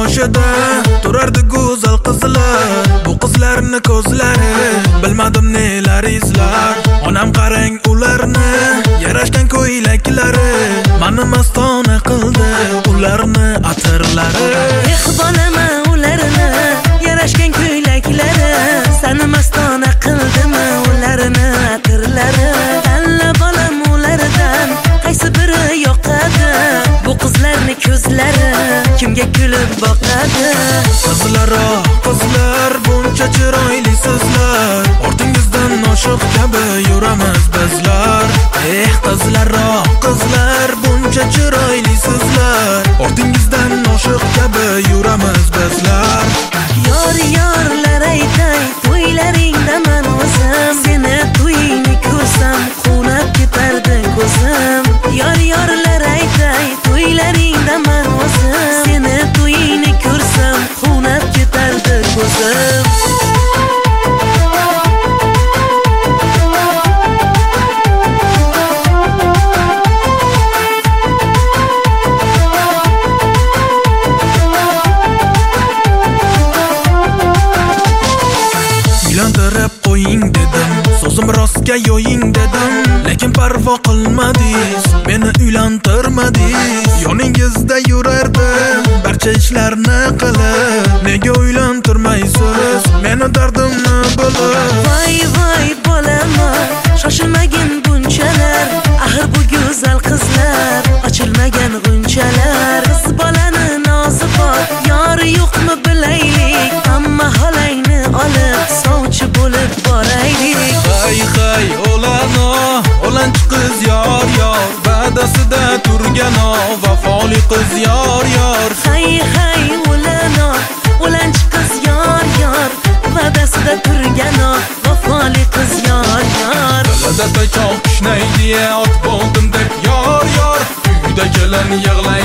ko'shada turardi go'zal qizlar. Bu qizlarni ko'zlari bilmadim nelar izlar. Onam qarang ularni yarashgan ko'ylaklari. Mani mastona qildi ularni atirlari. Bolama ularni yarashgan ko'ylaklari. Sani mastona qildimi ularni atirlari. Tanla bolam ulardan qaysi biri yoqadi? Bu qizlarni ko'zlari kimga kulib boqadi? Qizlar buncha chiroyli sizlar. Ortingizdan oshiq kabi yuramiz bizlar. Qizlar buncha chiroyli sizlar. Ortingizdan oshiq kabi yuramiz bizlar. Yorlar aytay to'ylaringdaman o'zim. Seni to'yingni ko'rsam quvnab ketardi ko'zim. Yorlar aytay to'ylaringdaman o'zim. Seni to'yingni ko'rsam quvnab ketardi ko'zim. Uylantirib qo'ying dedim, so'zim rostga yo'ying dedim. Lekin parvo qilmadingiz, meni uylantirmadingiz. Yoningizda yurardim barcha ishlarni qilib. Nega uylantirmaysiz meni dardimni bilib? Voy bolama, shoshilmagin bunchalar. Axir bu go'zal qizlar ochilmagan g'unchalar. Qiz bolani nozi bor, yori yo'qmi bilaylik. Hamma holangni olib sovchi bo'lib boraylik. Hay olanchi qiz yor. Va'dasida turgan vafoli qiz yor. Hay o'lanchi qiz yor. Va'dasida turgan vafoli qiz yor. Dalada toychoq kishnaydi ot bo'ldim deb yor. Uyda kelin yig'lay